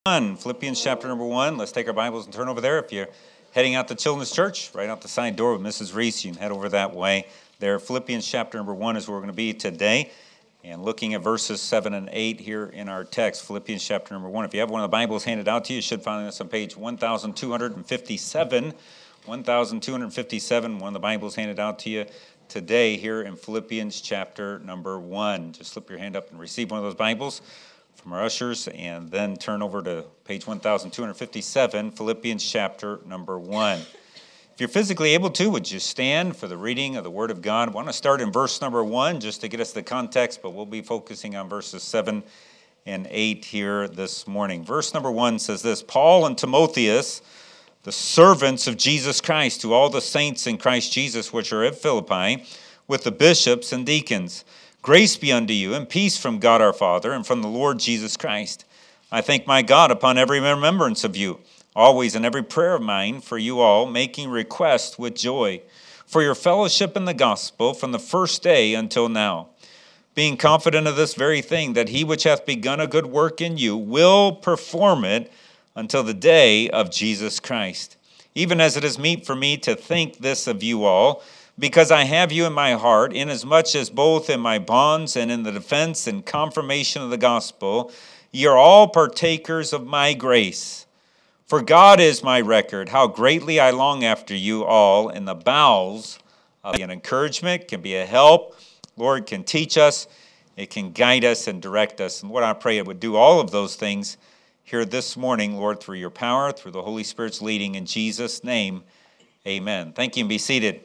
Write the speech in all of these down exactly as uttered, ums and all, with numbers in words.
One, Philippians chapter number one. Let's take our Bibles and turn over there. If you're heading out to Children's Church, right out the side door with Missus Reese, you can head over that way. There, Philippians chapter number one is where we're going to be today. And looking at verses seven and eight here in our text, Philippians chapter number one. If you have one of the Bibles handed out to you, you should find this on page one thousand two hundred fifty-seven. one thousand two hundred fifty-seven, one of the Bibles handed out to you today here in Philippians chapter number one. Just slip your hand up and receive one of those Bibles from our ushers, and then turn over to page one thousand two hundred fifty-seven, Philippians chapter number one. If you're physically able to, would you stand for the reading of the Word of God? I want to start in verse number one just to get us the context, but we'll be focusing on verses seven and eight here this morning. Verse number one says this: Paul and Timotheus, the servants of Jesus Christ, to all the saints in Christ Jesus which are at Philippi, with the bishops and deacons. Grace be unto you, and peace from God our Father, and from the Lord Jesus Christ. I thank my God upon every remembrance of you, always in every prayer of mine for you all, making request with joy, for your fellowship in the gospel from the first day until now, being confident of this very thing, that he which hath begun a good work in you will perform it until the day of Jesus Christ. Even as it is meet for me to think this of you all, because I have you in my heart, inasmuch as both in my bonds and in the defense and confirmation of the gospel, ye are all partakers of my grace. For God is my record, how greatly I long after you all in the bowels of an encouragement, can be a help. Lord can teach us, it can guide us and direct us. And Lord, I pray it would do all of those things here this morning, Lord, through your power, through the Holy Spirit's leading. In Jesus' name, amen. Thank you, and be seated.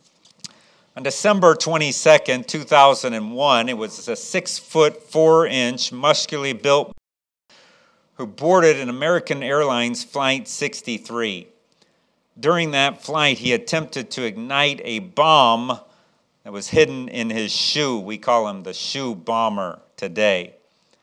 On December twenty-second, two thousand one, it was a six-foot, four-inch, muscularly built man who boarded an American Airlines Flight sixty-three. During that flight, he attempted to ignite a bomb that was hidden in his shoe. We call him the shoe bomber today.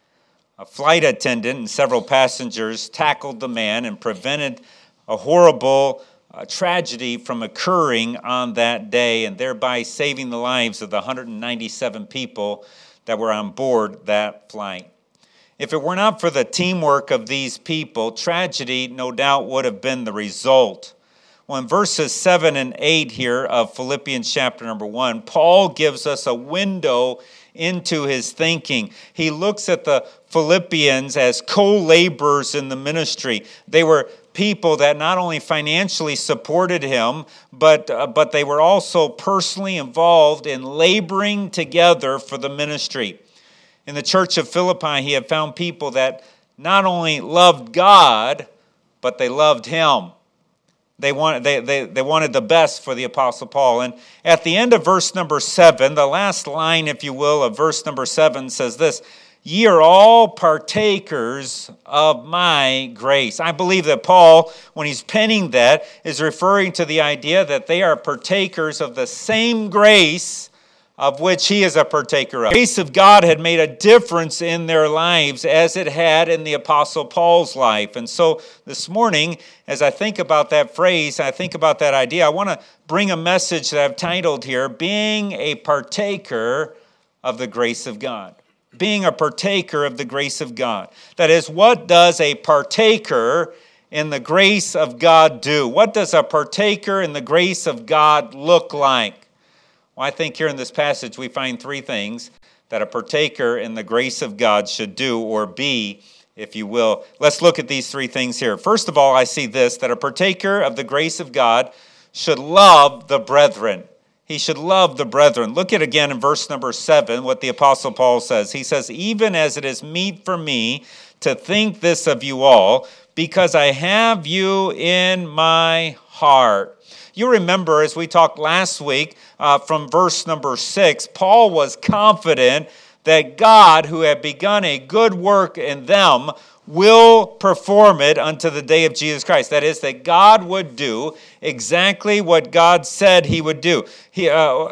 A flight attendant and several passengers tackled the man and prevented a horrible A tragedy from occurring on that day, and thereby saving the lives of the one hundred ninety-seven people that were on board that flight. If it were not for the teamwork of these people, tragedy no doubt would have been the result. Well, in verses seven and eight here of Philippians chapter number one, Paul gives us a window into his thinking. He looks at the Philippians as co-laborers in the ministry. They were people that not only financially supported him, but uh, but they were also personally involved in laboring together for the ministry. In the church of Philippi, he had found people that not only loved God, but they loved him. They wanted, they, they, they wanted the best for the Apostle Paul. And at the end of verse number seven, the last line, if you will, of verse number seven says this: Ye are all partakers of my grace. I believe that Paul, when he's penning that, is referring to the idea that they are partakers of the same grace of which he is a partaker of. The grace of God had made a difference in their lives as it had in the Apostle Paul's life. And so this morning, as I think about that phrase, I think about that idea, I want to bring a message that I've titled here, Being a Partaker of the Grace of God. Being a partaker of the grace of God. That is, what does a partaker in the grace of God do? What does a partaker in the grace of God look like? Well, I think here in this passage we find three things that a partaker in the grace of God should do or be, if you will. Let's look at these three things here. First of all, I see this, that a partaker of the grace of God should love the brethren. He should love the brethren. Look at again in verse number seven what the Apostle Paul says. He says, Even as it is meet for me to think this of you all, because I have you in my heart. You remember, as we talked last week, uh, from verse number six, Paul was confident that God, who had begun a good work in them, will perform it unto the day of Jesus Christ. That is, that God would do exactly what God said he would do. He, uh,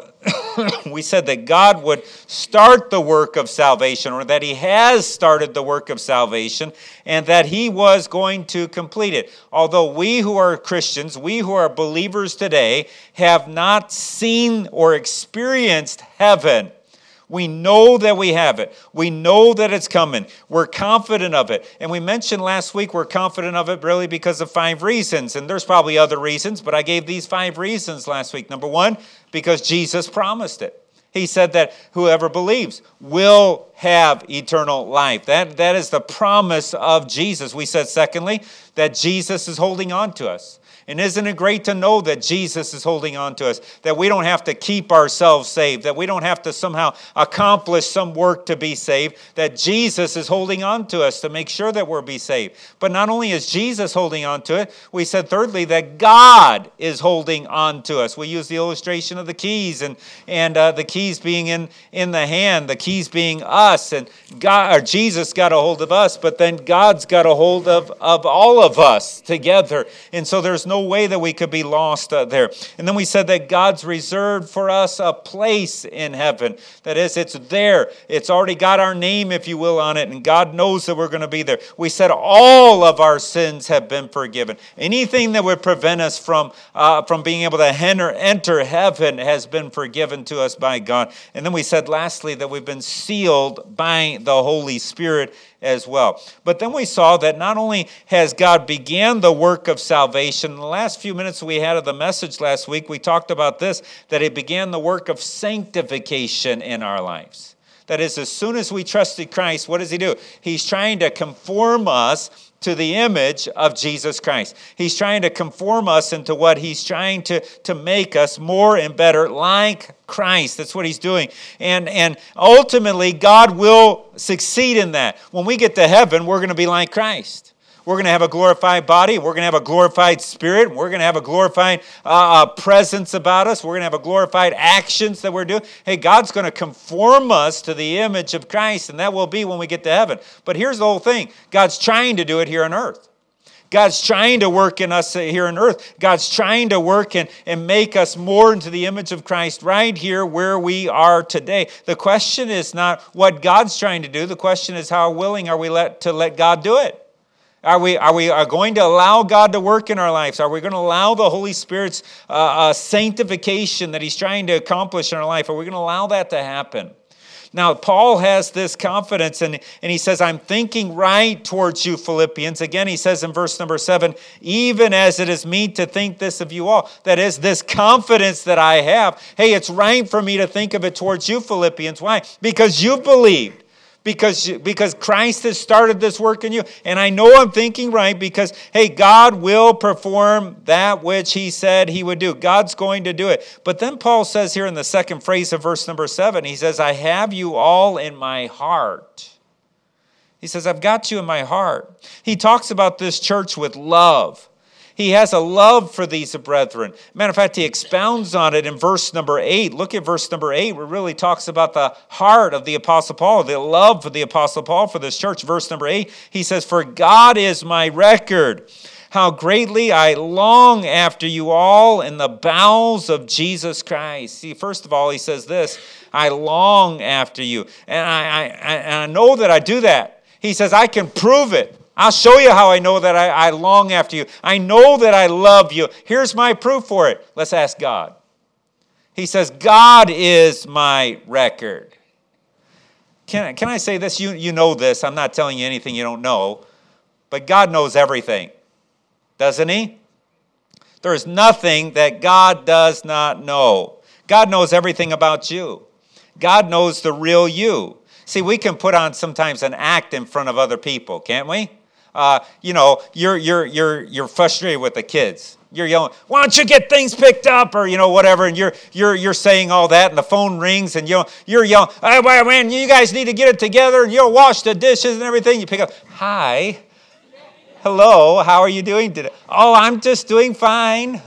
we said that God would start the work of salvation, or that he has started the work of salvation, and that he was going to complete it. Although we who are Christians, we who are believers today, have not seen or experienced heaven, We know that we have it. We know that it's coming. We're confident of it. And we mentioned last week we're confident of it really because of five reasons. And there's probably other reasons, but I gave these five reasons last week. Number one, because Jesus promised it. He said that whoever believes will have eternal life. That, that is the promise of Jesus. We said, secondly, that Jesus is holding on to us. And isn't it great to know that Jesus is holding on to us, that we don't have to keep ourselves saved, that we don't have to somehow accomplish some work to be saved, that Jesus is holding on to us to make sure that we'll be saved. But not only is Jesus holding on to it, we said thirdly that God is holding on to us. We use the illustration of the keys and, and uh, the keys being in, in the hand, the keys being us, and God, or Jesus got a hold of us, but then God's got a hold of, of all of us together. And so there's no way that we could be lost uh, there. And then we said that God's reserved for us a place in heaven. That is, it's there. It's already got our name, if you will, on it, and God knows that we're going to be there. We said all of our sins have been forgiven. Anything that would prevent us from, uh, from being able to enter, enter heaven has been forgiven to us by God. And then we said lastly that we've been sealed by the Holy Spirit as well. But then we saw that not only has God began the work of salvation, in the last few minutes we had of the message last week, we talked about this, that He began the work of sanctification in our lives. That is, as soon as we trusted Christ, what does He do? He's trying to conform us to the image of Jesus Christ. He's trying to conform us into what He's trying to, to make us more and better like Christ. That's what He's doing. And, and ultimately, God will succeed in that. When we get to heaven, we're going to be like Christ. We're going to have a glorified body. We're going to have a glorified spirit. We're going to have a glorified uh, presence about us. We're going to have a glorified actions that we're doing. Hey, God's going to conform us to the image of Christ, and that will be when we get to heaven. But here's the whole thing. God's trying to do it here on earth. God's trying to work in us here on earth. God's trying to work and, and make us more into the image of Christ right here where we are today. The question is not what God's trying to do. The question is how willing are we let, to let God do it? Are we, are we are going to allow God to work in our lives? Are we going to allow the Holy Spirit's uh, uh, sanctification that He's trying to accomplish in our life? Are we going to allow that to happen? Now, Paul has this confidence, and, and he says, I'm thinking right towards you, Philippians. Again, he says in verse number seven, even as it is meet to think this of you all. That is, this confidence that I have. Hey, it's right for me to think of it towards you, Philippians. Why? Because you've believed. Because, because Christ has started this work in you. And I know I'm thinking right because, hey, God will perform that which He said He would do. God's going to do it. But then Paul says here in the second phrase of verse number seven, he says, I have you all in my heart. He says, I've got you in my heart. He talks about this church with love. He has a love for these brethren. Matter of fact, he expounds on it in verse number eight. Look at verse number eight, where it really talks about the heart of the Apostle Paul, the love for the Apostle Paul for this church. Verse number eight, he says, for God is my record, how greatly I long after you all in the bowels of Jesus Christ. See, first of all, he says this, I long after you. And I, I, and I know that I do that. He says, I can prove it. I'll show you how I know that I, I long after you. I know that I love you. Here's my proof for it. Let's ask God. He says, God is my record. Can, can I say this? You, you know this. I'm not telling you anything you don't know. But God knows everything. Doesn't He? There is nothing that God does not know. God knows everything about you. God knows the real you. See, we can put on sometimes an act in front of other people, can't we? Uh, you know, you're you're you're you're frustrated with the kids. You're yelling, "Why don't you get things picked up?" or you know whatever, and you're you're you're saying all that, and the phone rings, and you you're yelling, "Hey, man, you guys need to get it together, and you'll wash the dishes and everything." You pick up, "Hi, hello, how are you doing today?" "Oh, I'm just doing fine."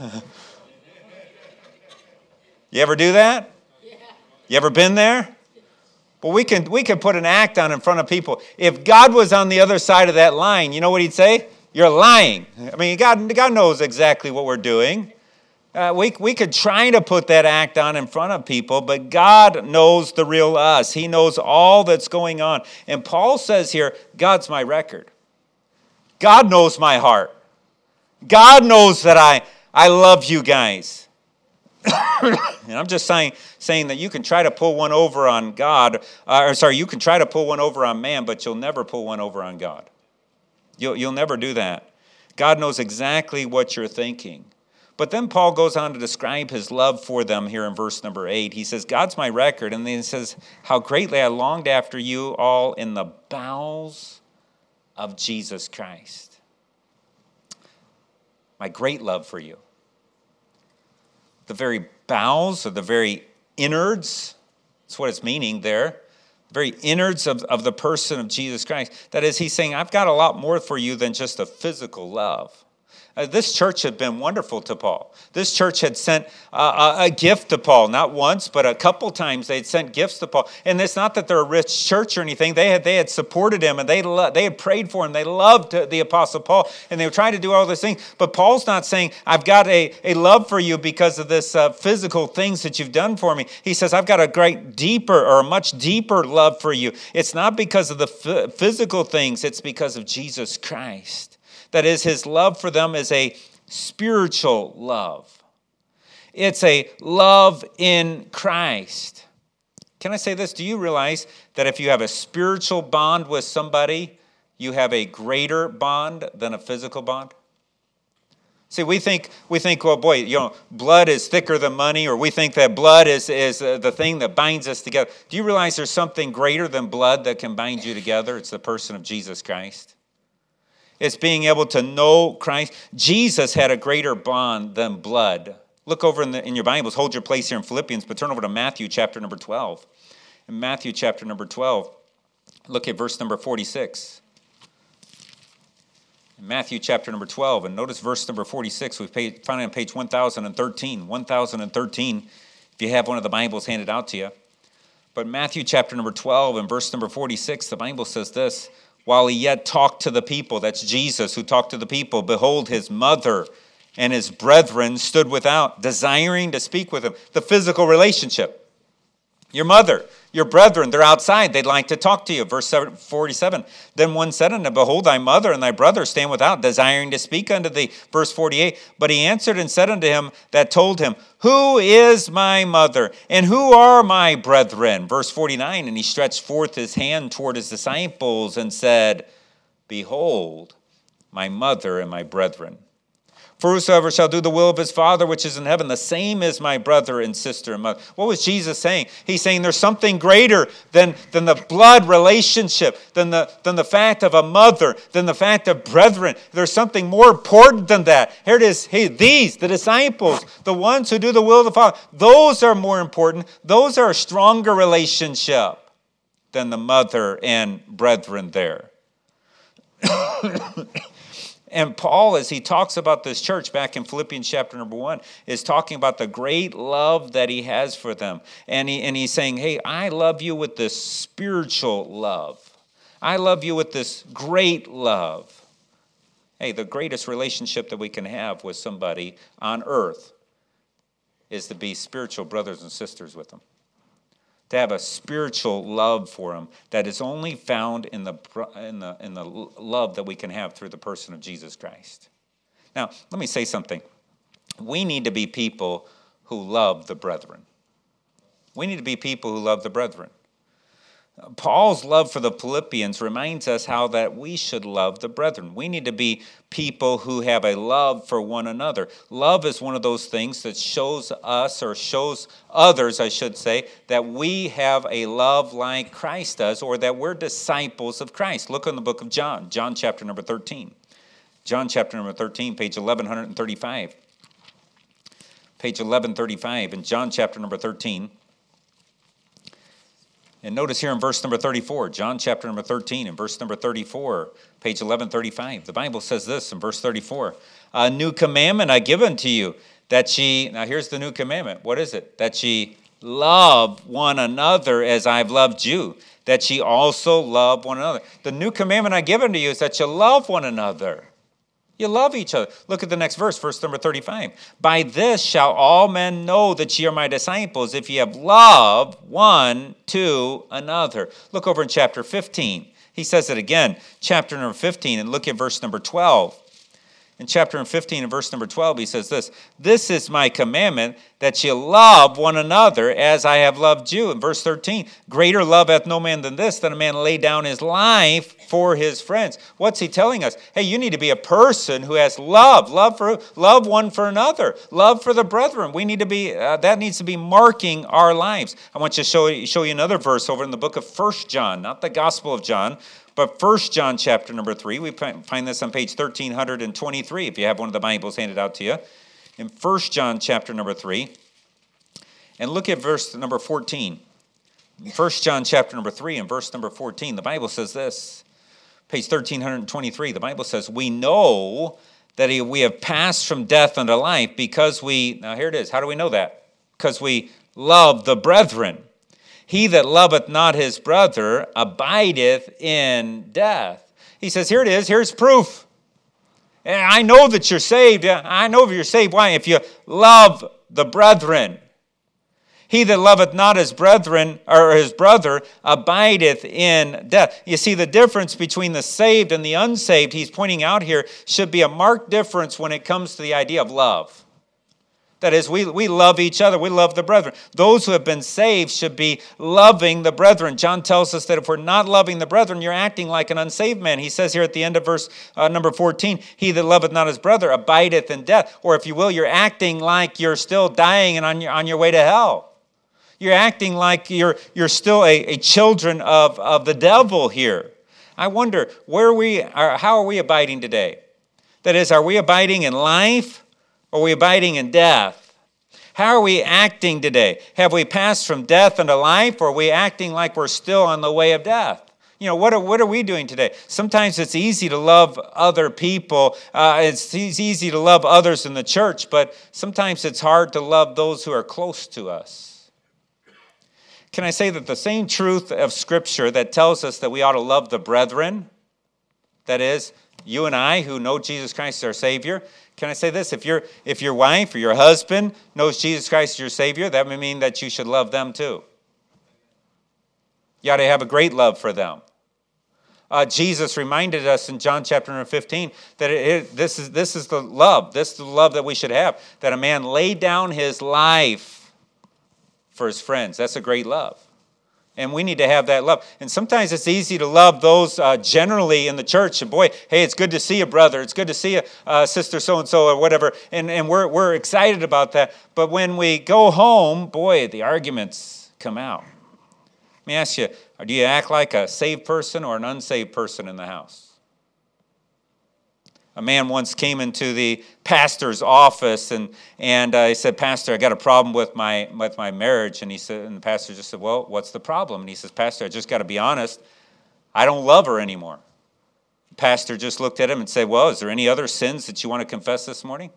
You ever do that? You ever been there? Well, we can we can put an act on in front of people. If God was on the other side of that line, you know what He'd say? You're lying. I mean, God, God knows exactly what we're doing. Uh, we, we could try to put that act on in front of people, but God knows the real us. He knows all that's going on. And Paul says here, God's my record. God knows my heart. God knows that I, I love you guys. And I'm just saying, saying that you can try to pull one over on God, uh, or sorry, you can try to pull one over on man, but you'll never pull one over on God. You'll, you'll never do that. God knows exactly what you're thinking. But then Paul goes on to describe his love for them here in verse number eight. He says, God's my record. And then he says, how greatly I longed after you all in the bowels of Jesus Christ. My great love for you. The very bowels or the very innards, that's what it's meaning there. The very innards of, of the person of Jesus Christ. That is, he's saying, I've got a lot more for you than just a physical love. Uh, this church had been wonderful to Paul. This church had sent uh, a, a gift to Paul, not once, but a couple times they'd sent gifts to Paul. And it's not that they're a rich church or anything. They had they had supported him, and they lo- they had prayed for him. They loved the Apostle Paul, and they were trying to do all these things. But Paul's not saying, I've got a, a love for you because of this uh, physical things that you've done for me. He says, I've got a great deeper or a much deeper love for you. It's not because of the f- physical things. It's because of Jesus Christ. That is, his love for them is a spiritual love. It's a love in Christ. Can I say this? Do you realize that if you have a spiritual bond with somebody, you have a greater bond than a physical bond? See, we think, we think, well, boy, you know, blood is thicker than money, or we think that blood is, is uh, the thing that binds us together. Do you realize there's something greater than blood that can bind you together? It's the person of Jesus Christ. It's being able to know Christ. Jesus had a greater bond than blood. Look over in, the, in your Bibles. Hold your place here in Philippians, but turn over to Matthew chapter number twelve. In Matthew chapter number twelve, look at verse number forty-six. In Matthew chapter number twelve, and notice verse number forty-six. We find it on page one thousand thirteen. one thousand thirteen, if you have one of the Bibles handed out to you. But Matthew chapter number twelve and verse number forty-six, the Bible says this. While he yet talked to the people, that's Jesus who talked to the people, behold, his mother and his brethren stood without, desiring to speak with him. The physical relationship. Your mother, your brethren, they're outside. They'd like to talk to you. Verse forty-seven. Then one said unto him, behold, thy mother and thy brother stand without, desiring to speak unto thee. Verse forty-eight. But he answered and said unto him that told him, who is my mother, and who are my brethren? Verse forty-nine. And he stretched forth his hand toward his disciples and said, behold, my mother and my brethren. For whosoever shall do the will of his Father which is in heaven, the same is my brother and sister and mother. What was Jesus saying? He's saying there's something greater than, than the blood relationship, than the, than the fact of a mother, than the fact of brethren. There's something more important than that. Here it is. Hey, these, the disciples, the ones who do the will of the Father, those are more important. Those are a stronger relationship than the mother and brethren there. And Paul, as he talks about this church back in Philippians chapter number one, is talking about the great love that he has for them. And, he, and he's saying, hey, I love you with this spiritual love. I love you with this great love. Hey, the greatest relationship that we can have with somebody on earth is to be spiritual brothers and sisters with them. To have a spiritual love for him that is only found in the, in the, in the love that we can have through the person of Jesus Christ. Now, let me say something. We need to be people who love the brethren. We need to be people who love the brethren. Paul's love for the Philippians reminds us how that we should love the brethren. We need to be people who have a love for one another. Love is one of those things that shows us, or shows others, I should say, that we have a love like Christ does, or that we're disciples of Christ. Look in the book of John, John chapter number thirteen. John chapter number thirteen, page eleven thirty-five. Page eleven thirty-five in John chapter number thirteen. And notice here in verse number thirty-four, John chapter number thirteen, and verse number thirty-four, page eleven thirty-five. The Bible says this in verse thirty-four. A new commandment I give unto you, that ye, now here's the new commandment. What is it? That ye love one another as I've loved you, that ye also love one another. The new commandment I give unto you is that you love one another. You love each other. Look at the next verse, verse number thirty-five. By this shall all men know that ye are my disciples, if ye have love one to another. Look over in chapter fifteen. He says it again, chapter number fifteen, and look at verse number twelve. In chapter fifteen and verse number twelve, he says this, this is my commandment, that you love one another as I have loved you. In verse thirteen, greater love hath no man than this, that a man lay down his life for his friends. What's he telling us? Hey, you need to be a person who has love. Love for love one for another. Love for the brethren. We need to be, uh, that needs to be marking our lives. I want you to show, show you another verse over in the book of First John, not the Gospel of John, but First John chapter number three. We find this on page thirteen twenty-three if you have one of the Bibles handed out to you. In First John chapter number three. And look at verse number fourteen. In First John chapter number three and verse number fourteen, the Bible says this. Page thirteen twenty-three, the Bible says, we know that we have passed from death unto life because we, now here it is, how do we know that? Because we love the brethren. He that loveth not his brother abideth in death. He says, here it is, here's proof. And I know that you're saved. I know if you're saved. Why? If you love the brethren. He that loveth not his brethren or his brother abideth in death. You see, the difference between the saved and the unsaved, he's pointing out here, should be a marked difference when it comes to the idea of love. That is, we, we love each other. We love the brethren. Those who have been saved should be loving the brethren. John tells us that if we're not loving the brethren, you're acting like an unsaved man. He says here at the end of verse uh, number fourteen, he that loveth not his brother abideth in death. Or if you will, you're acting like you're still dying and on your, on your way to hell. You're acting like you're, you're still a, a children of, of the devil here. I wonder, where we are, how are we abiding today? That is, are we abiding in life? Or are we abiding in death? How are we acting today? Have we passed from death into life, or are we acting like we're still on the way of death? You know, what are, what are we doing today? Sometimes it's easy to love other people. Uh, it's easy to love others in the church, but sometimes it's hard to love those who are close to us. Can I say that the same truth of Scripture that tells us that we ought to love the brethren, that is, you and I who know Jesus Christ as our Savior, can I say this? If, your if your wife or your husband knows Jesus Christ as your Savior, that may mean that you should love them too. You ought to have a great love for them. Uh, Jesus reminded us in John chapter number fifteen that it, it, this is this is the love. This is the love that we should have. That a man laid down his life for his friends. That's a great love. And we need to have that love. And sometimes it's easy to love those uh, generally in the church. And boy, hey, it's good to see you, brother. It's good to see you, uh, sister so-and-so or whatever. And, and we're, we're excited about that. But when we go home, boy, the arguments come out. Let me ask you, do you act like a saved person or an unsaved person in the house? A man once came into the pastor's office and and uh, he said, "Pastor, I got a problem with my with my marriage." And he said, and the pastor just said, "Well, what's the problem?" And he says, "Pastor, I just got to be honest. I don't love her anymore." The pastor just looked at him and said, "Well, is there any other sins that you want to confess this morning?"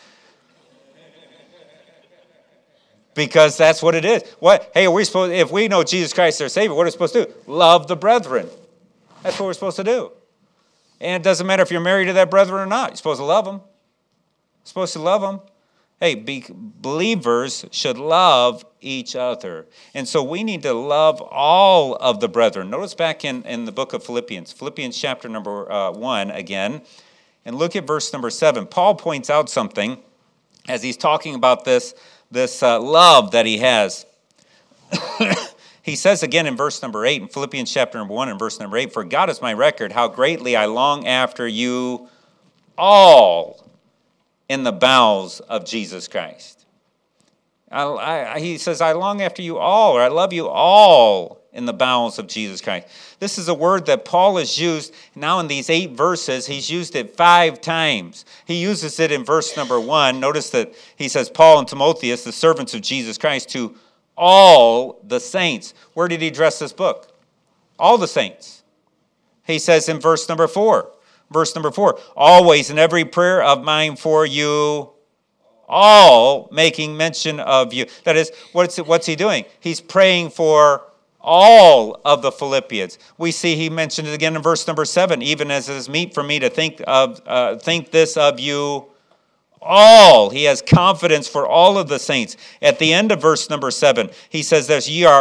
Because that's what it is. What? Hey, are we supposed? If we know Jesus Christ our Savior, what are we supposed to do? Love the brethren. That's what we're supposed to do. And it doesn't matter if you're married to that brethren or not. You're supposed to love them. You're supposed to love them. Hey, be, believers should love each other. And so we need to love all of the brethren. Notice back in, in the book of Philippians, Philippians chapter number uh, one again, and look at verse number seven. Paul points out something as he's talking about this, this uh, love that he has. He says again in verse number eight, in Philippians chapter number one and verse number eight, "For God is my record, how greatly I long after you all in the bowels of Jesus Christ." I, I, he says, "I long after you all," or "I love you all in the bowels of Jesus Christ." This is a word that Paul has used now in these eight verses. He's used it five times. He uses it in verse number one. Notice that he says, "Paul and Timotheus, the servants of Jesus Christ, to all the saints." Where did he address this book? All the saints. He says in verse number four, verse number four, "Always in every prayer of mine for you all," making mention of you. That is, what's, what's he doing? He's praying for all of the Philippians. We see he mentioned it again in verse number seven, "Even as it is meet for me to think of uh, think this of you all." He has confidence for all of the saints. At the end of verse number seven, he says this, "Ye are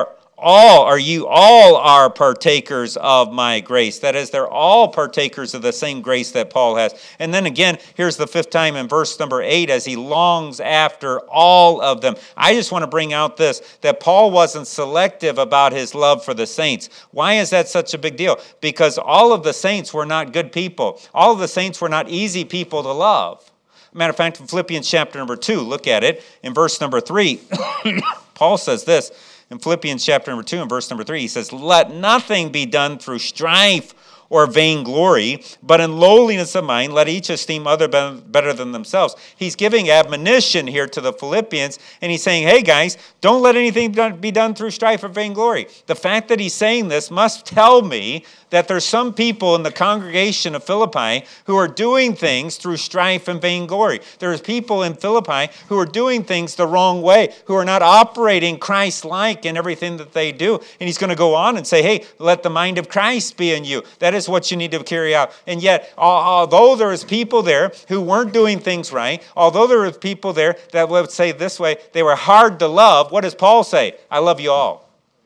all, or you all are partakers of my grace. That is, they're all partakers of the same grace that Paul has. And then again, here's the fifth time in verse number eight, as he longs after all of them. I just want to bring out this, that Paul wasn't selective about his love for the saints. Why is that such a big deal? Because all of the saints were not good people. All of the saints were not easy people to love. Matter of fact, in Philippians chapter number two, look at it. In verse number three, Paul says this. In Philippians chapter number two and verse number three, he says, let nothing be done through strife or vainglory, but in lowliness of mind, let each esteem other better than themselves. He's giving admonition here to the Philippians, and he's saying, hey guys, don't let anything be done through strife or vainglory. The fact that he's saying this must tell me that there's some people in the congregation of Philippi who are doing things through strife and vainglory. There's people in Philippi who are doing things the wrong way, who are not operating Christ-like in everything that they do. And he's going to go on and say, hey, let the mind of Christ be in you. That is what you need to carry out. And yet, although there is people there who weren't doing things right, although there was people there that would say this way, they were hard to love, what does Paul say? I love you all.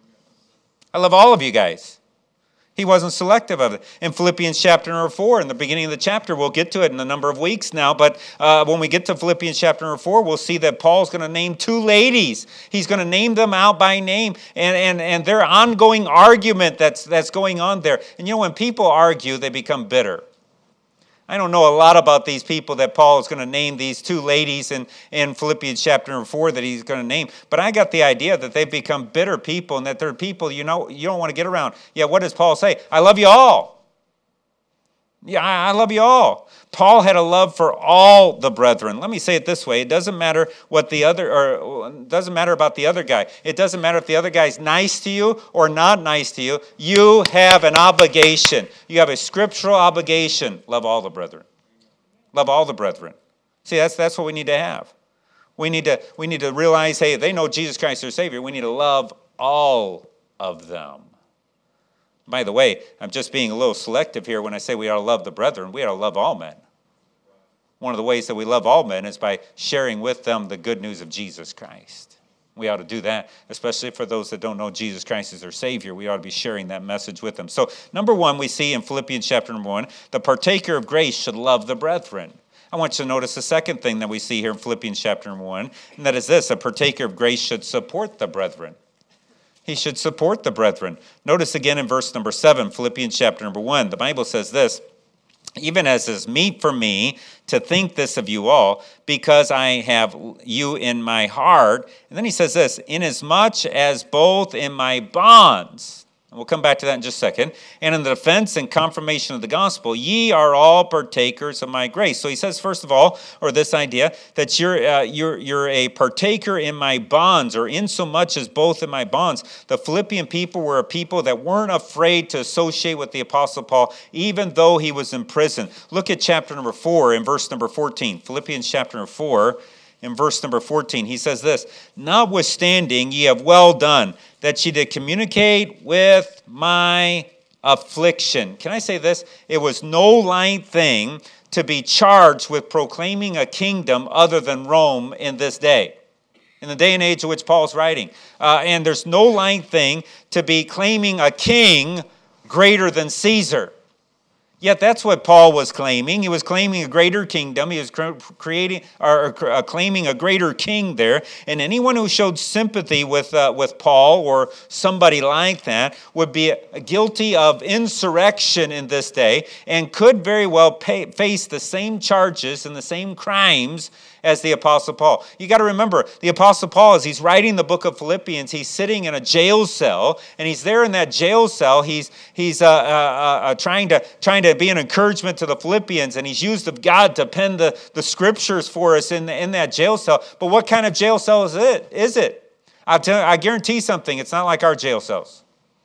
I love all of you guys. He wasn't selective of it. In Philippians chapter number four, in the beginning of the chapter, we'll get to it in a number of weeks now, but uh, when we get to Philippians chapter number four, we'll see that Paul's going to name two ladies. He's going to name them out by name, and, and, and their ongoing argument that's, that's going on there. And you know, when people argue, they become bitter. I don't know a lot about these people that Paul is going to name, these two ladies in, in Philippians chapter number four that he's going to name. But I got the idea that they've become bitter people and that they're people you know you don't want to get around. Yeah, what does Paul say? I love you all. Yeah, I love you all. Paul had a love for all the brethren. Let me say it this way. It doesn't matter what the other, or it doesn't matter about the other guy. It doesn't matter if the other guy's nice to you or not nice to you. You have an obligation. You have a scriptural obligation. Love all the brethren. Love all the brethren. See, that's that's what we need to have. We need to we need to realize, hey, they know Jesus Christ their Savior. We need to love all of them. By the way, I'm just being a little selective here when I say we ought to love the brethren. We ought to love all men. One of the ways that we love all men is by sharing with them the good news of Jesus Christ. We ought to do that, especially for those that don't know Jesus Christ as their Savior. We ought to be sharing that message with them. So, number one, we see in Philippians chapter number one, the partaker of grace should love the brethren. I want you to notice the second thing that we see here in Philippians chapter number one, and that is this: a partaker of grace should support the brethren. He should support the brethren. Notice again in verse number seven, Philippians chapter number one, the Bible says this: even as is meet for me to think this of you all, because I have you in my heart. And then he says this: inasmuch as both in my bonds, and we'll come back to that in just a second, and in the defense and confirmation of the gospel, ye are all partakers of my grace. So he says, first of all, or this idea, that you're uh, you're you're a partaker in my bonds, or insomuch as both in my bonds. The Philippian people were a people that weren't afraid to associate with the Apostle Paul, even though he was in prison. Look at chapter number four in verse number fourteen. Philippians chapter number four. In verse number fourteen, he says this: notwithstanding, ye have well done, that ye did communicate with my affliction. Can I say this? It was no light thing to be charged with proclaiming a kingdom other than Rome in this day, in the day and age of which Paul's writing. Uh, and there's no light thing to be claiming a king greater than Caesar. Yet that's what Paul was claiming. He was claiming a greater kingdom. He was creating or claiming a greater king there. And anyone who showed sympathy with uh, with Paul or somebody like that would be guilty of insurrection in this day and could very well pay, face the same charges and the same crimes as the Apostle Paul. You got to remember, the Apostle Paul, as he's writing the book of Philippians, he's sitting in a jail cell, and he's there in that jail cell. He's he's uh, uh, uh, trying to trying to be an encouragement to the Philippians, and he's used of God to pen the, the scriptures for us in the, in that jail cell. But what kind of jail cell is it? Is it? I'll tell you, I guarantee something. It's not like our jail cells.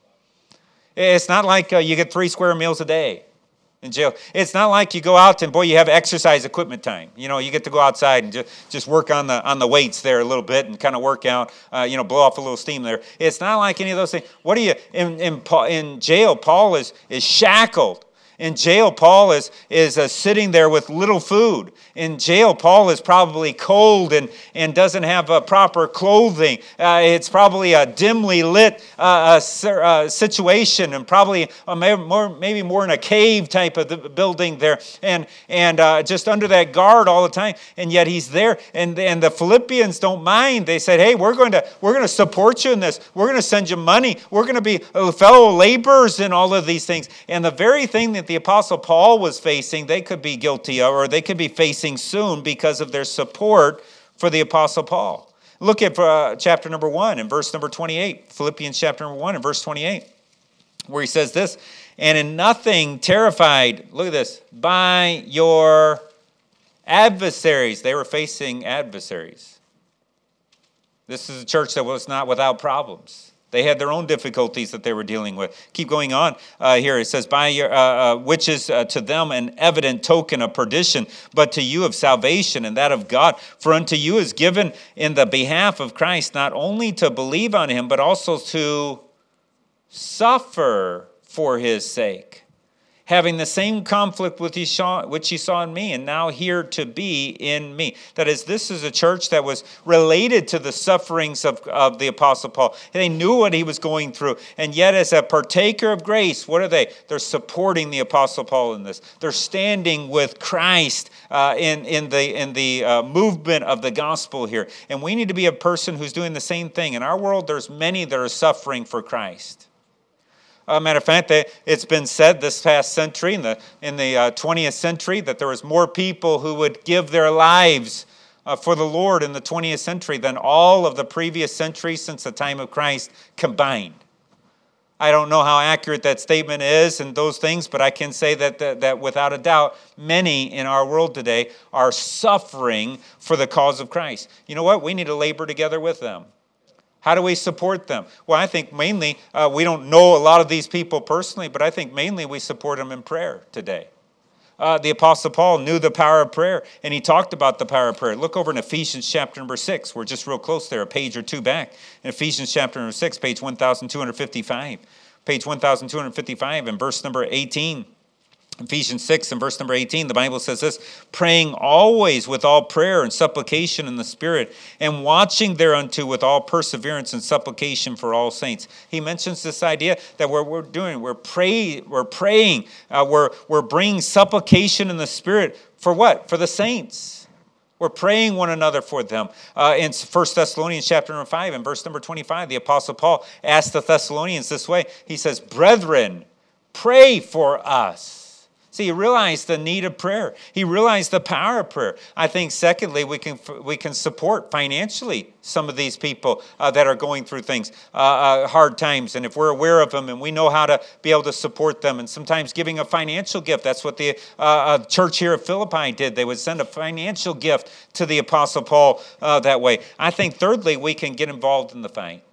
It's not like uh, you get three square meals a day in jail. It's not like you go out and, boy, you have exercise equipment time. You know, you get to go outside and just, just work on the on the weights there a little bit and kind of work out, uh, you know, blow off a little steam there. It's not like any of those things. What do you, in in, in jail, Paul is, is shackled. In jail, Paul is, is uh, sitting there with little food. In jail, Paul is probably cold and, and doesn't have uh, proper clothing. Uh, it's probably a dimly lit uh, uh, uh, situation, and probably uh, maybe, more, maybe more in a cave type of the building there, and, and uh, just under that guard all the time. And yet he's there, and, and the Philippians don't mind. They said, hey, we're going to we're going to support you in this. We're going to send you money. We're going to be fellow laborers in all of these things. And the very thing that the Apostle Paul was facing, they could be guilty of, or they could be facing soon because of their support for the Apostle Paul. Look at uh, chapter number one and verse number twenty-eight. Philippians chapter number one and verse twenty-eight, where he says this, and in nothing terrified, look at this, by your adversaries. They were facing adversaries. This is a church that was not without problems. They had their own difficulties that they were dealing with. Keep going on uh, here. It says, "By your, uh, uh, which is uh, to them an evident token of perdition, but to you of salvation, and that of God. For unto you is given in the behalf of Christ not only to believe on him, but also to suffer for his sake, having the same conflict which he saw, which he saw in me, and now here to be in me." That is, this is a church that was related to the sufferings of, of the Apostle Paul. They knew what he was going through, and yet as a partaker of grace, what are they? They're supporting the Apostle Paul in this. They're standing with Christ uh, in, in the, in the uh, movement of the gospel here. And we need to be a person who's doing the same thing. In our world, there's many that are suffering for Christ. Uh, matter of fact, it's been said this past century, in the in the uh, twentieth century, that there was more people who would give their lives uh, for the Lord in the twentieth century than all of the previous centuries since the time of Christ combined. I don't know how accurate that statement is and those things, but I can say that, that, that without a doubt, many in our world today are suffering for the cause of Christ. You know what? We need to labor together with them. How do we support them? Well, I think mainly, uh, we don't know a lot of these people personally, but I think mainly we support them in prayer today. Uh, the Apostle Paul knew the power of prayer, and he talked about the power of prayer. Look over in Ephesians chapter number six. We're just real close there, a page or two back. In Ephesians chapter number six, page one thousand two hundred fifty-five. Page one thousand two hundred fifty-five and verse number eighteen. Ephesians six and verse number eighteen, the Bible says this, praying always with all prayer and supplication in the Spirit, and watching thereunto with all perseverance and supplication for all saints. He mentions this idea that we're, we're doing, we're, pray, we're praying, uh, we're, we're bringing supplication in the Spirit for what? For the saints. We're praying one another for them. Uh, in First Thessalonians chapter number five and verse number twenty-five, the Apostle Paul asked the Thessalonians this way. He says, brethren, pray for us. See, he realized the need of prayer. He realized the power of prayer. I think, secondly, we can we can support financially some of these people uh, that are going through things, uh, uh, hard times. And if we're aware of them and we know how to be able to support them, and sometimes giving a financial gift. That's what the uh, uh, church here at Philippi did. They would send a financial gift to the Apostle Paul uh, that way. I think, thirdly, we can get involved in the fight.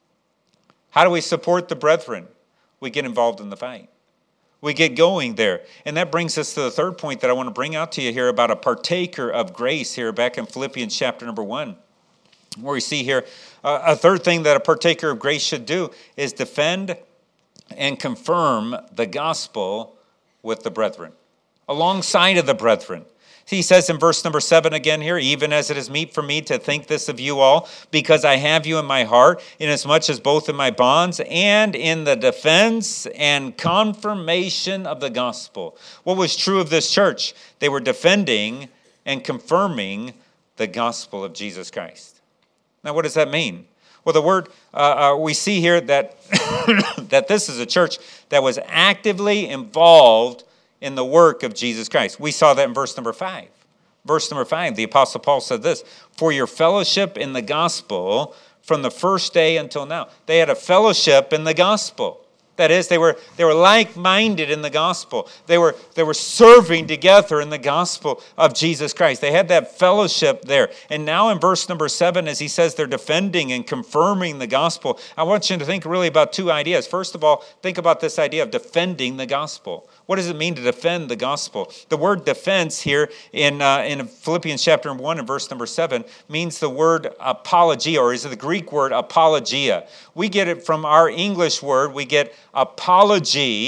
How do we support the brethren? We get involved in the fight. We get going there. And that brings us to the third point that I want to bring out to you here about a partaker of grace here back in Philippians chapter number one, where we see here uh, a third thing that a partaker of grace should do is defend and confirm the gospel with the brethren, alongside of the brethren. He says in verse number seven again here, even as it is meet for me to think this of you all, because I have you in my heart, inasmuch as both in my bonds and in the defense and confirmation of the gospel. What was true of this church? They were defending and confirming the gospel of Jesus Christ. Now, what does that mean? Well, the word, uh, uh, we see here that, that this is a church that was actively involved in the work of Jesus Christ. We saw that in verse number five. Verse number five, the Apostle Paul said this, for your fellowship in the gospel from the first day until now. They had a fellowship in the gospel. That is, they were they were like-minded in the gospel. They were they were serving together in the gospel of Jesus Christ. They had that fellowship there. And now in verse number seven, as he says they're defending and confirming the gospel, I want you to think really about two ideas. First of all, think about this idea of defending the gospel. What does it mean to defend the gospel? The word defense here in uh, in Philippians chapter one and verse number seven means the word apologia, or is it the Greek word apologia? We get it from our English word. We get apology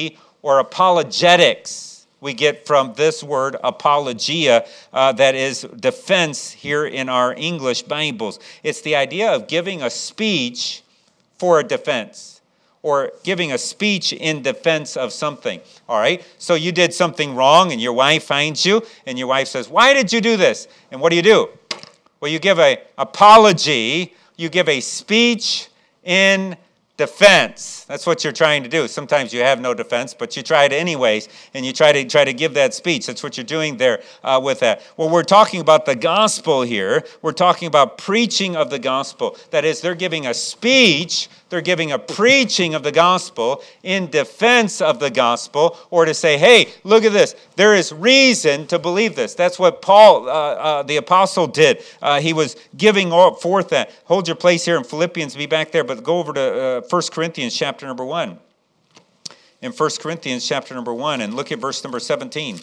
or apologetics. We get from this word apologia, uh, that is defense here in our English Bibles. It's the idea of giving a speech for a defense, or giving a speech in defense of something. All right? So you did something wrong, and your wife finds you, and your wife says, "Why did you do this?" And what do you do? Well, you give an apology. You give a speech in defense. That's what you're trying to do. Sometimes you have no defense, but you try it anyways, and you try to try to give that speech. That's what you're doing there uh, with that. Well, we're talking about the gospel here. We're talking about preaching of the gospel. That is, they're giving a speech, they're giving a preaching of the gospel in defense of the gospel, or to say, hey, look at this. There is reason to believe this. That's what Paul, uh, uh, the apostle, did. Uh, he was giving forth that. Hold your place here in Philippians, be back there, but go over to uh, First Corinthians chapter number one. In First Corinthians chapter number one, and look at verse number seventeen.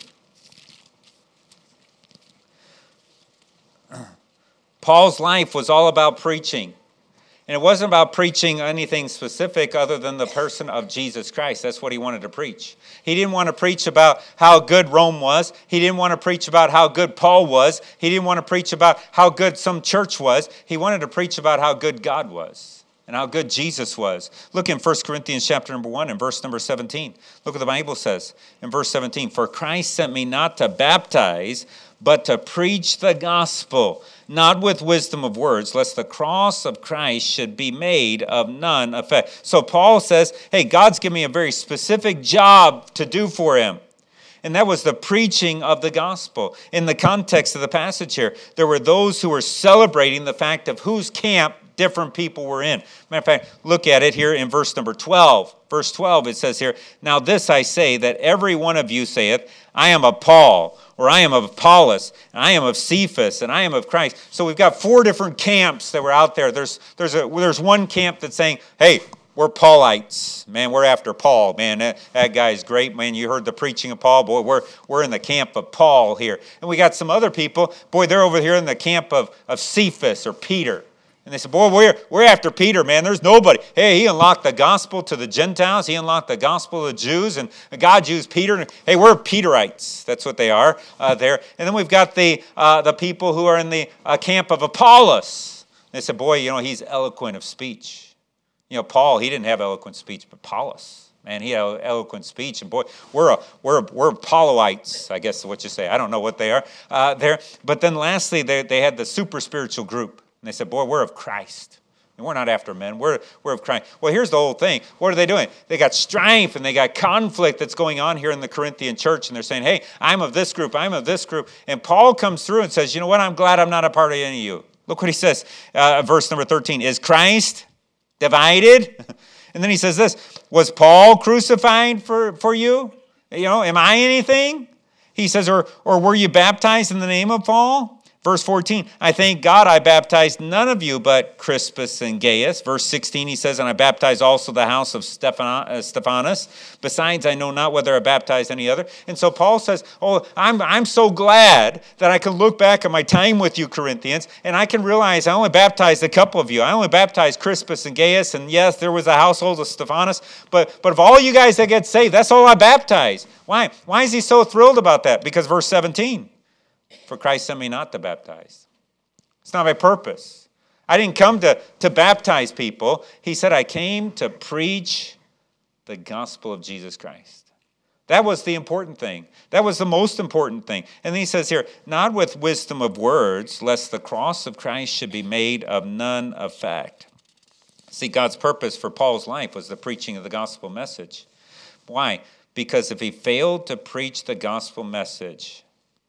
Paul's life was all about preaching. And it wasn't about preaching anything specific other than the person of Jesus Christ. That's what he wanted to preach. He didn't want to preach about how good Rome was. He didn't want to preach about how good Paul was. He didn't want to preach about how good some church was. He wanted to preach about how good God was and how good Jesus was. Look in First Corinthians chapter number one and verse number seventeen. Look what the Bible says in verse seventeen. For Christ sent me not to baptize, but to preach the gospel, not with wisdom of words, lest the cross of Christ should be made of none effect. So Paul says, hey, God's given me a very specific job to do for him. And that was the preaching of the gospel. In the context of the passage here, there were those who were celebrating the fact of whose camp different people were in. Matter of fact, look at it here in verse number twelve. Verse twelve, it says here, now this I say, that every one of you saith, I am of Paul, or I am of Apollos, and I am of Cephas, and I am of Christ. So we've got four different camps that were out there. There's, there's, a, there's one camp that's saying, hey, we're Paulites. Man, we're after Paul. Man, that, that guy's great. Man, you heard the preaching of Paul. Boy, we're, we're in the camp of Paul here. And we got some other people. Boy, they're over here in the camp of, of Cephas or Peter. And they said, boy, we're, we're after Peter, man. There's nobody. Hey, he unlocked the gospel to the Gentiles. He unlocked the gospel to the Jews. And God used Peter. Hey, we're Peterites. That's what they are uh, there. And then we've got the, uh, the people who are in the uh, camp of Apollos. They said, boy, you know, he's eloquent of speech. You know, Paul, he didn't have eloquent speech, but Apollos, man, he had eloquent speech. And boy, we're a, we're we're Paulites, I guess is what you say. I don't know what they are uh, there. But then lastly, they, they had the super spiritual group. And they said, boy, we're of Christ. And we're not after men. We're, we're of Christ. Well, here's the whole thing. What are they doing? They got strife and they got conflict that's going on here in the Corinthian church. And they're saying, hey, I'm of this group. I'm of this group. And Paul comes through and says, you know what? I'm glad I'm not a part of any of you. Look what he says, uh, verse number thirteen. Is Christ divided? And then he says this, was Paul crucified for, for you? You know, am I anything? He says, or, or were you baptized in the name of Paul? Verse fourteen, I thank God I baptized none of you but Crispus and Gaius. Verse sixteen, he says, and I baptized also the house of Stephanus. Besides, I know not whether I baptized any other. And so Paul says, oh, I'm, I'm so glad that I can look back at my time with you, Corinthians, and I can realize I only baptized a couple of you. I only baptized Crispus and Gaius, and yes, there was a household of Stephanus, but, but of all you guys that get saved, that's all I baptized. Why? Why is he so thrilled about that? Because verse seventeen, for Christ sent me not to baptize. It's not my purpose. I didn't come to, to baptize people. He said, I came to preach the gospel of Jesus Christ. That was the important thing. That was the most important thing. And then he says here, not with wisdom of words, lest the cross of Christ should be made of none effect. See, God's purpose for Paul's life was the preaching of the gospel message. Why? Because if he failed to preach the gospel message,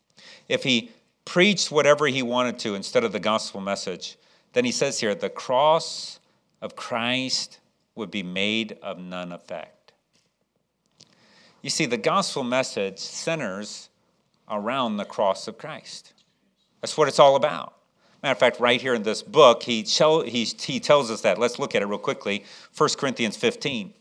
if he preached whatever he wanted to instead of the gospel message, then he says here, the cross of Christ would be made of none effect. You see, the gospel message centers around the cross of Christ. That's what it's all about. Matter of fact, right here in this book, he, show, he, he tells us that. Let's look at it real quickly. First Corinthians fifteen.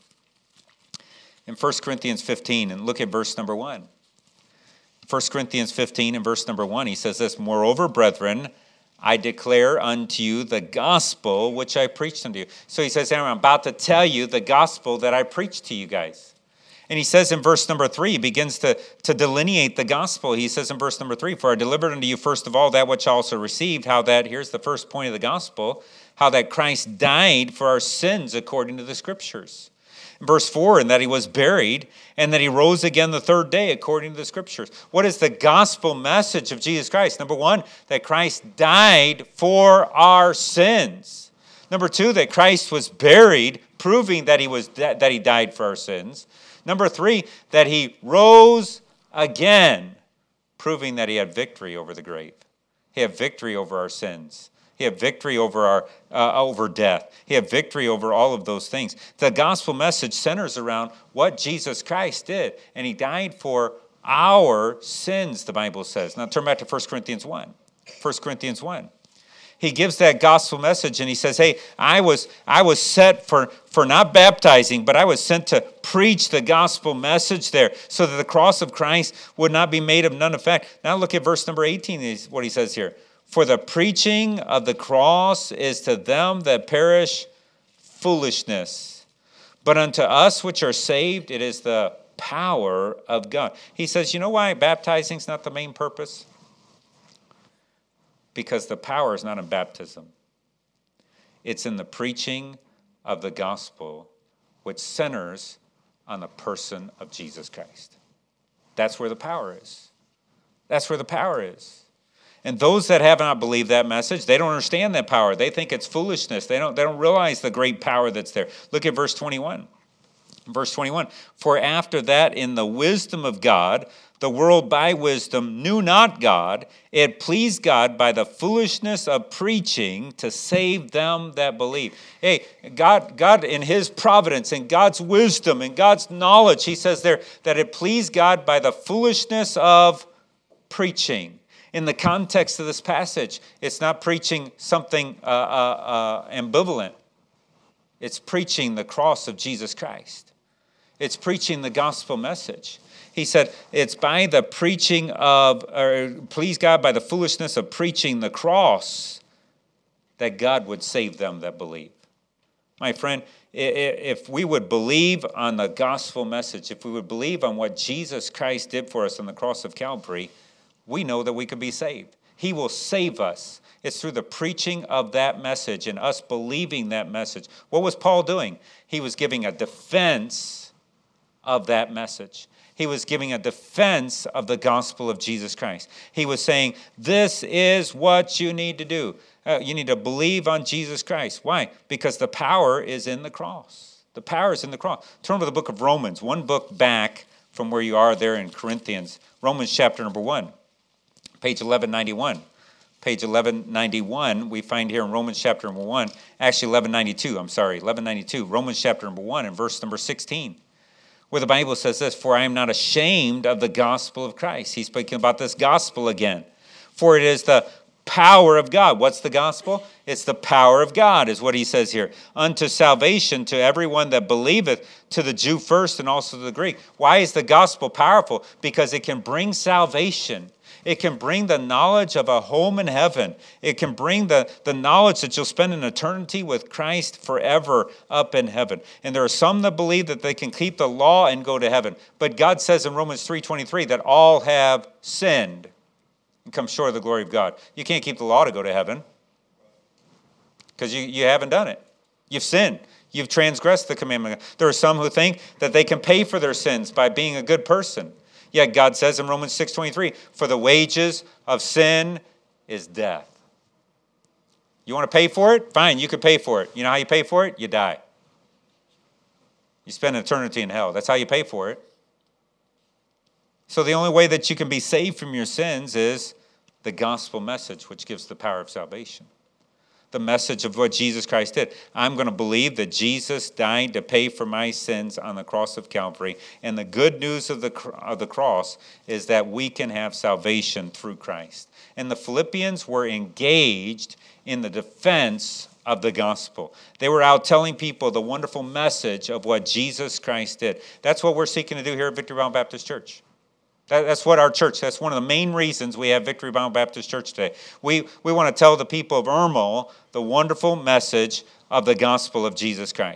In First Corinthians fifteen, and look at verse number one. First Corinthians fifteen and verse number one, he says this, moreover, brethren, I declare unto you the gospel which I preached unto you. So he says, I'm about to tell you the gospel that I preached to you guys. And he says in verse number three, he begins to, to delineate the gospel. He says in verse number three, for I delivered unto you first of all that which I also received, how that, here's the first point of the gospel, how that Christ died for our sins according to the scriptures. In verse four, and that he was buried, and that he rose again the third day according to the scriptures. What is the gospel message of Jesus Christ? Number one, that Christ died for our sins. Number two, that Christ was buried, proving that he was that he died for our sins. Number three, that he rose again, proving that he had victory over the grave. He had victory over our sins. He had victory over our uh, over death. He had victory over all of those things. The gospel message centers around what Jesus Christ did, and he died for our sins, the Bible says. Now turn back to First Corinthians one. First Corinthians one. He gives that gospel message and he says, hey, I was I was set for, for not baptizing, but I was sent to preach the gospel message there so that the cross of Christ would not be made of none effect. Now look at verse number eighteen, is what he says here. For the preaching of the cross is to them that perish foolishness, but unto us which are saved, it is the power of God. He says, you know why baptizing is not the main purpose? Because the power is not in baptism. It's in the preaching of the gospel, which centers on the person of Jesus Christ. That's where the power is. That's where the power is. And those that have not believed that message, they don't understand that power. They think it's foolishness. They don't, they don't realize the great power that's there. Look at verse twenty-one. Verse twenty-one, for after that in the wisdom of God, the world by wisdom knew not God. It pleased God by the foolishness of preaching to save them that believe. Hey, God, God in his providence and God's wisdom and God's knowledge, he says there that it pleased God by the foolishness of preaching. In the context of this passage, it's not preaching something uh, uh, uh, ambivalent. It's preaching the cross of Jesus Christ. It's preaching the gospel message. He said, it's by the preaching of, or please God, by the foolishness of preaching the cross that God would save them that believe. My friend, if we would believe on the gospel message, if we would believe on what Jesus Christ did for us on the cross of Calvary, we know that we could be saved. He will save us. It's through the preaching of that message and us believing that message. What was Paul doing? He was giving a defense of that message. He was giving a defense of the gospel of Jesus Christ. He was saying, this is what you need to do. Uh, you need to believe on Jesus Christ. Why? Because the power is in the cross. The power is in the cross. Turn to the book of Romans, one book back from where you are there in Corinthians. Romans chapter number one, page eleven ninety-one. Page eleven ninety-one, we find here in Romans chapter number one, actually eleven ninety-two, I'm sorry, eleven ninety-two, Romans chapter number one and verse number sixteen. Where the Bible says this, for I am not ashamed of the gospel of Christ. He's speaking about this gospel again. For it is the power of God. What's the gospel? It's the power of God is what he says here. Unto salvation to everyone that believeth, to the Jew first and also to the Greek. Why is the gospel powerful? Because it can bring salvation. It can bring the knowledge of a home in heaven. It can bring the, the knowledge that you'll spend an eternity with Christ forever up in heaven. And there are some that believe that they can keep the law and go to heaven. But God says in Romans three twenty-three that all have sinned and come short of the glory of God. You can't keep the law to go to heaven because you, you haven't done it. You've sinned. You've transgressed the commandment of God. There are some who think that they can pay for their sins by being a good person. Yet God says in Romans six twenty-three, for the wages of sin is death. You want to pay for it? Fine, you can pay for it. You know how you pay for it? You die. You spend an eternity in hell. That's how you pay for it. So the only way that you can be saved from your sins is the gospel message, which gives the power of salvation. The message of what Jesus Christ did. I'm going to believe that Jesus died to pay for my sins on the cross of Calvary. And the good news of the, of the cross is that we can have salvation through Christ. And the Philippians were engaged in the defense of the gospel. They were out telling people the wonderful message of what Jesus Christ did. That's what we're seeking to do here at Victory Bible Baptist Church. That's what our church, that's one of the main reasons we have Victory Bible Baptist Church today. We, we want to tell the people of Irmo the wonderful message of the gospel of Jesus Christ.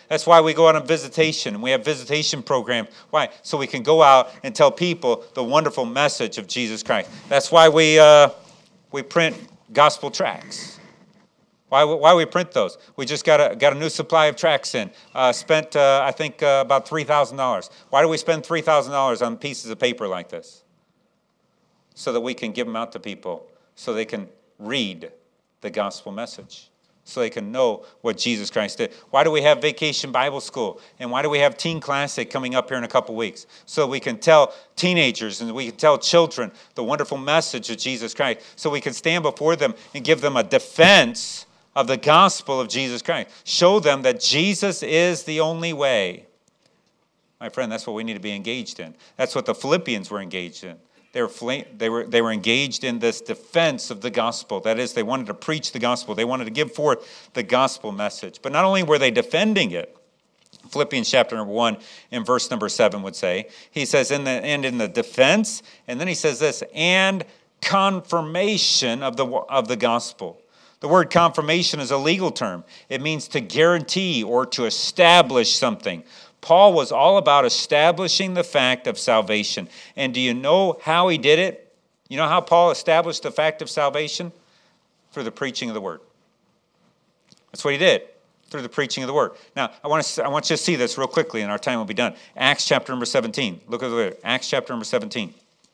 That's why we go out on visitation, and we have visitation programs. Why? So we can go out and tell people the wonderful message of Jesus Christ. That's why we uh, we print gospel tracts. Why why we print those? We just got a got a new supply of tracts in. Uh, spent uh, I think uh, about three thousand dollars. Why do we spend three thousand dollars on pieces of paper like this? So that we can give them out to people, so they can read the gospel message, so they can know what Jesus Christ did. Why do we have Vacation Bible School? And why do we have Teen Classic coming up here in a couple weeks? So we can tell teenagers and we can tell children the wonderful message of Jesus Christ. So we can stand before them and give them a defense of the gospel of Jesus Christ. Show them that Jesus is the only way. My friend, that's what we need to be engaged in. That's what the Philippians were engaged in. They were, they, were, they were engaged in this defense of the gospel. That is, they wanted to preach the gospel. They wanted to give forth the gospel message. But not only were they defending it, Philippians chapter number one in verse number seven would say, he says, in the, and in the defense, and then he says this, and confirmation of the, of the gospel. The word confirmation is a legal term. It means to guarantee or to establish something. Paul was all about establishing the fact of salvation. And do you know how he did it? You know how Paul established the fact of salvation? Through the preaching of the word. That's what he did, through the preaching of the word. Now, I want to I want you to see this real quickly, and our time will be done. Acts chapter number seventeen. Look at the word. Acts chapter number seventeen.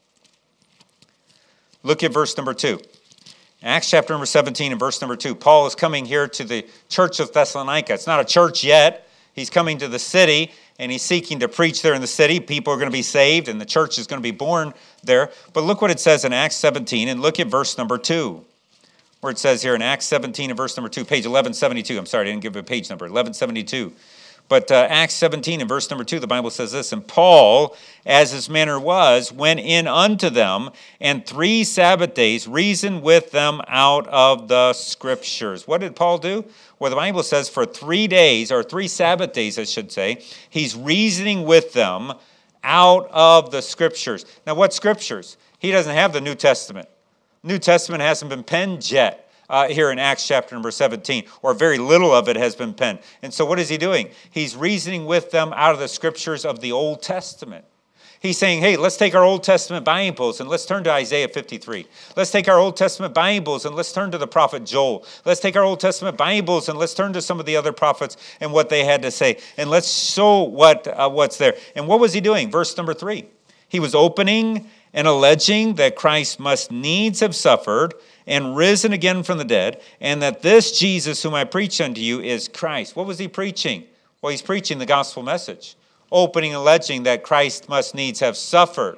Look at verse number two. Acts chapter number seventeen and verse number two. Paul is coming here to the church of Thessalonica. It's not a church yet. He's coming to the city, and he's seeking to preach there in the city. People are going to be saved, and the church is going to be born there. But look what it says in Acts seventeen, and look at verse number two, where it says here in Acts seventeen and verse number two, page eleven seventy-two. I'm sorry, I didn't give a page number, eleven seventy-two. But uh, Acts seventeen and verse number two, the Bible says this, and Paul, as his manner was, went in unto them, and three Sabbath days reasoned with them out of the Scriptures. What did Paul do? Well, the Bible says for three days, or three Sabbath days, I should say, he's reasoning with them out of the Scriptures. Now, what Scriptures? He doesn't have the New Testament. New Testament hasn't been penned yet. Uh, here in Acts chapter number seventeen, or very little of it has been penned. And so what is he doing? He's reasoning with them out of the Scriptures of the Old Testament. He's saying, hey, let's take our Old Testament Bibles and let's turn to Isaiah fifty-three. Let's take our Old Testament Bibles and let's turn to the prophet Joel. Let's take our Old Testament Bibles and let's turn to some of the other prophets and what they had to say. And let's show what uh, what's there. And what was he doing? Verse number three. He was opening and alleging that Christ must needs have suffered and risen again from the dead, and that this Jesus whom I preach unto you is Christ. What was he preaching? Well, he's preaching the gospel message, opening and alleging that Christ must needs have suffered.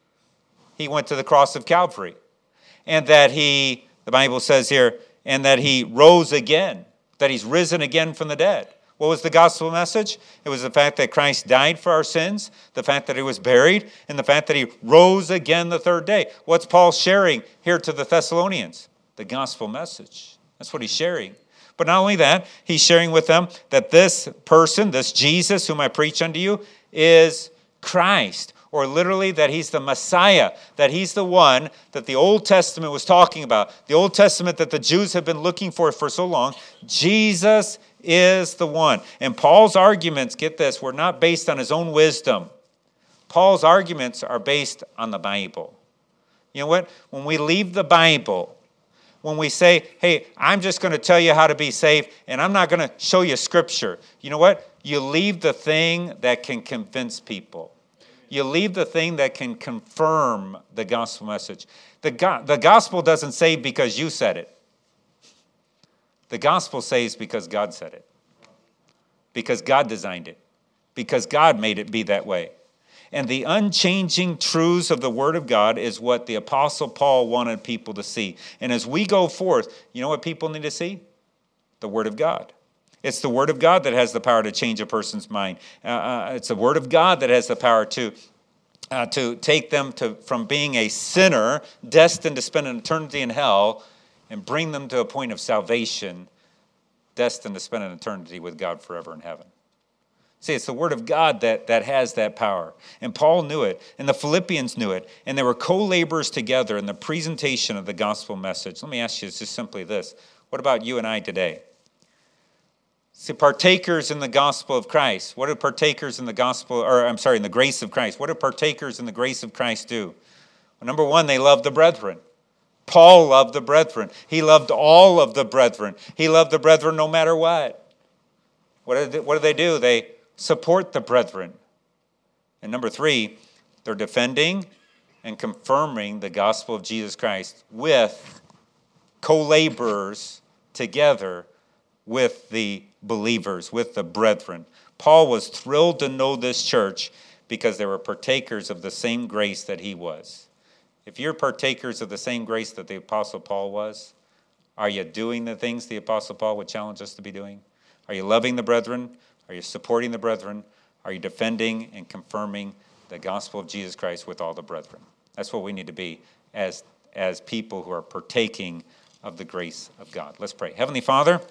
He went to the cross of Calvary, and that he, the Bible says here, and that he rose again, that he's risen again from the dead. What was the gospel message? It was the fact that Christ died for our sins, the fact that he was buried, and the fact that he rose again the third day. What's Paul sharing here to the Thessalonians? The gospel message. That's what he's sharing. But not only that, he's sharing with them that this person, this Jesus whom I preach unto you, is Christ. Or literally that he's the Messiah, that he's the one that the Old Testament was talking about. The Old Testament that the Jews have been looking for for so long. Jesus is the one. And Paul's arguments, get this, were not based on his own wisdom. Paul's arguments are based on the Bible. You know what? When we leave the Bible, when we say, hey, I'm just going to tell you how to be saved, and I'm not going to show you Scripture. You know what? You leave the thing that can convince people. You leave the thing that can confirm the gospel message. The, go- the gospel doesn't save because you said it. The gospel saves because God said it. Because God designed it. Because God made it be that way. And the unchanging truths of the Word of God is what the Apostle Paul wanted people to see. And as we go forth, you know what people need to see? The Word of God. It's the Word of God that has the power to change a person's mind. Uh, uh, it's the Word of God that has the power to, uh, to take them to, from being a sinner destined to spend an eternity in hell and bring them to a point of salvation destined to spend an eternity with God forever in heaven. See, it's the Word of God that, that has that power. And Paul knew it, and the Philippians knew it, and they were co-laborers together in the presentation of the gospel message. Let me ask you just simply this. What about you and I today? See, partakers in the gospel of Christ. What do partakers in the gospel, or I'm sorry, in the grace of Christ? What do partakers in the grace of Christ do? Well, number one, they love the brethren. Paul loved the brethren. He loved all of the brethren. He loved the brethren no matter what. What do they, what do, they do? They support the brethren. And number three, they're defending and confirming the gospel of Jesus Christ with co-laborers together with the believers, with the brethren. Paul was thrilled to know this church because they were partakers of the same grace that he was. If you're partakers of the same grace that the Apostle Paul was, are you doing the things the Apostle Paul would challenge us to be doing? Are you loving the brethren? Are you supporting the brethren? Are you defending and confirming the gospel of Jesus Christ with all the brethren? That's what we need to be as, as people who are partaking of the grace of God. Let's pray. Heavenly Father,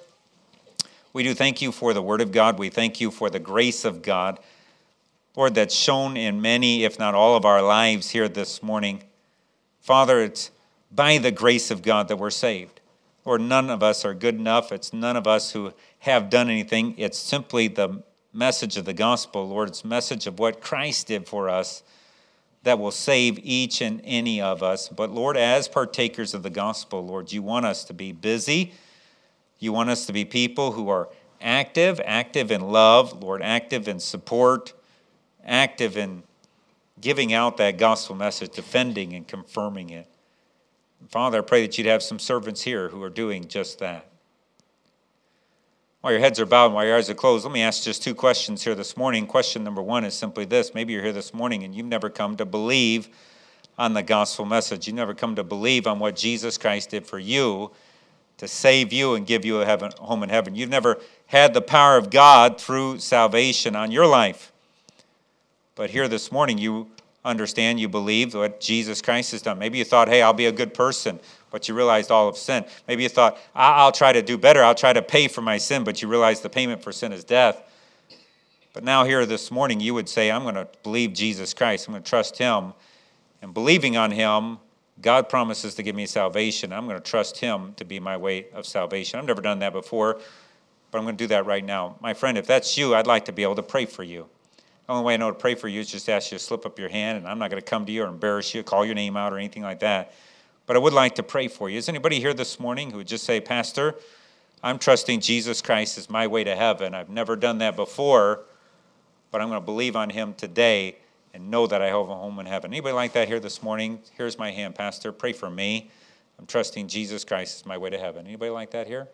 we do thank you for the word of God. We thank you for the grace of God, Lord, that's shown in many, if not all of our lives here this morning. Father, it's by the grace of God that we're saved. Lord, none of us are good enough. It's none of us who have done anything. It's simply the message of the gospel, Lord. It's a message of what Christ did for us that will save each and any of us. But Lord, as partakers of the gospel, Lord, you want us to be busy. You want us to be people who are active, active in love, Lord, active in support, active in giving out that gospel message, defending and confirming it. Father, I pray that you'd have some servants here who are doing just that. While your heads are bowed and while your eyes are closed, let me ask just two questions here this morning. Question number one is simply this. Maybe you're here this morning and you've never come to believe on the gospel message. You've never come to believe on what Jesus Christ did for you to save you and give you a heaven, home in heaven. You've never had the power of God through salvation on your life. But here this morning, you understand, you believe what Jesus Christ has done. Maybe you thought, hey, I'll be a good person, but you realized all of sin. Maybe you thought, I'll try to do better. I'll try to pay for my sin, but you realize the payment for sin is death. But now here this morning, you would say, I'm going to believe Jesus Christ. I'm going to trust him. And believing on him, God promises to give me salvation. I'm going to trust him to be my way of salvation. I've never done that before, but I'm going to do that right now. My friend, if that's you, I'd like to be able to pray for you. The only way I know to pray for you is just ask you to slip up your hand, and I'm not going to come to you or embarrass you, call your name out or anything like that. But I would like to pray for you. Is anybody here this morning who would just say, Pastor, I'm trusting Jesus Christ as my way to heaven. I've never done that before, but I'm going to believe on him today and know that I have a home in heaven. Anybody like that here this morning? Here's my hand, Pastor. Pray for me. I'm trusting Jesus Christ as my way to heaven. Anybody like that here?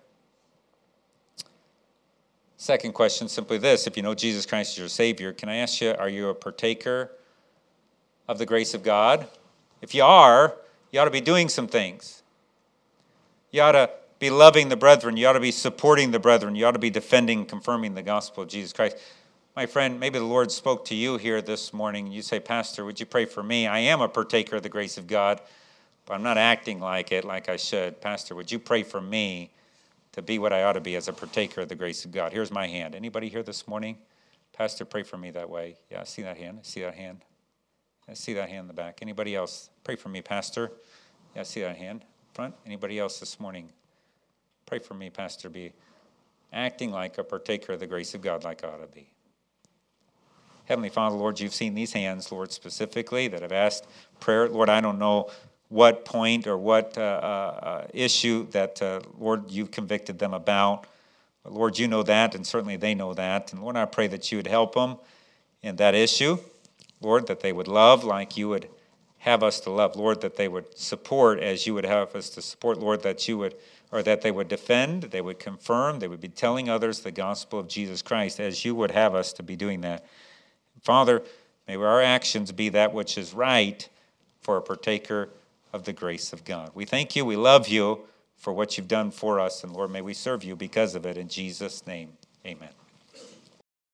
Second question, simply this. If you know Jesus Christ as your Savior, can I ask you, are you a partaker of the grace of God? If you are, you ought to be doing some things. You ought to be loving the brethren. You ought to be supporting the brethren. You ought to be defending and confirming the gospel of Jesus Christ. My friend, maybe the Lord spoke to you here this morning. You say, Pastor, would you pray for me? I am a partaker of the grace of God, but I'm not acting like it like I should. Pastor, would you pray for me to be what I ought to be as a partaker of the grace of God? Here's my hand. Anybody here this morning? Pastor, pray for me that way. Yeah, I see that hand. I see that hand. I see that hand in the back. Anybody else? Pray for me, Pastor. Yeah, I see that hand. Front. Anybody else this morning? Pray for me, Pastor. Be acting like a partaker of the grace of God like I ought to be. Heavenly Father, Lord, you've seen these hands, Lord, specifically that have asked prayer. Lord, I don't know what point or what uh, uh, issue that, uh, Lord, you've convicted them about. But Lord, you know that, and certainly they know that. And Lord, I pray that you would help them in that issue. Lord, that they would love like you would have us to love. Lord, that they would support as you would have us to support. Lord, that you would, or that they would defend, they would confirm, they would be telling others the gospel of Jesus Christ as you would have us to be doing that. Father, may our actions be that which is right for a partaker of the grace of God. We thank you, we love you for what you've done for us, and Lord, may we serve you because of it. In Jesus' name, amen.